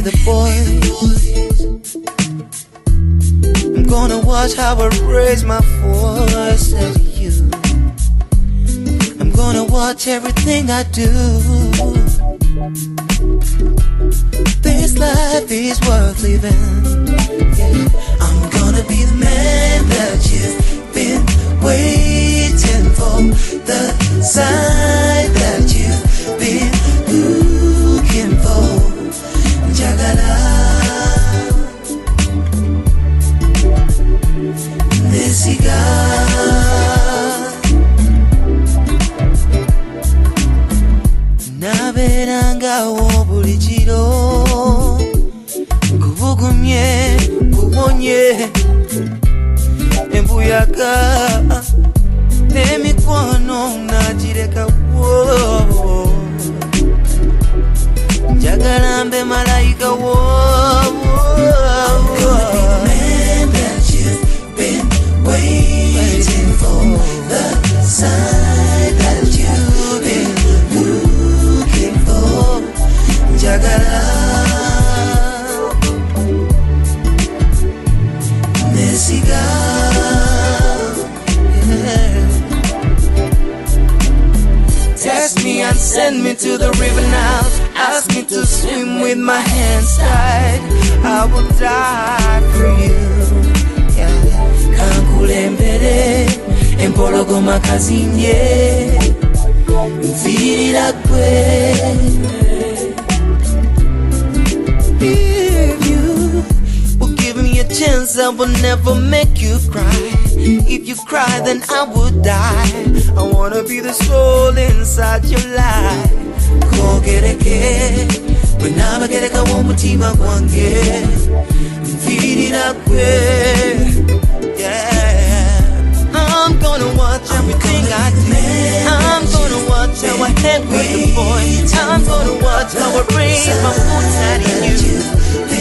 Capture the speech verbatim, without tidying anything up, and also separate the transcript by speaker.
Speaker 1: the boys. I'm gonna watch how I raise my voice at you. I'm gonna watch everything I do. This life is worth living. Yeah. I'm gonna be the man that you've been waiting for, the sign that you've been looking for. Jagala, Nesiga. Naberanga obulijiro, kubugumye, kubonye, embuyaga, emikwano nagireka wo. Jagala mbe malaika wo. I'm gonna be the man that you've been waiting for, the sign that you've been looking for. Jagala, Nesiga, yeah. Test me and send me to the river now. Ask me to swim with my hands tied. I will die for you. Yeah. Kankulembere, empologoma kazinye, mfirira kwe. If you will give me a chance, I will never make you cry. If you cry, then I will die. I wanna be the soul inside your life. Kogereke, bwenaba gereka womutima gwange, mfirira kwe. Yeah, I'm gonna watch everything I do. I'm gonna watch how I hang with the boys. I'm gonna watch how I raise my foot in you.